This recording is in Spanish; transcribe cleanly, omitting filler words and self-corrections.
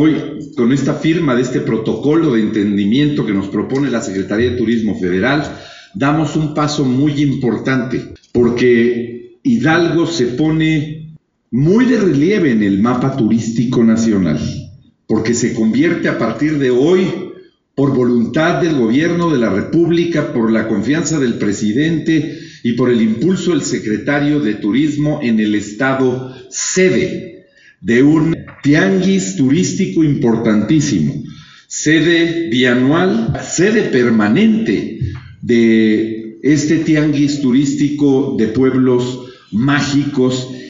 hoy, con esta firma de este protocolo de entendimiento que nos propone la Secretaría de Turismo Federal, damos un paso muy importante, porque Hidalgo se pone muy de relieve en el mapa turístico nacional, porque se convierte a partir de hoy, por voluntad del gobierno de la República, por la confianza del presidente y por el impulso del secretario de Turismo, en el estado sede de un tianguis turístico importantísimo, sede bianual, sede permanente de este tianguis turístico de pueblos mágicos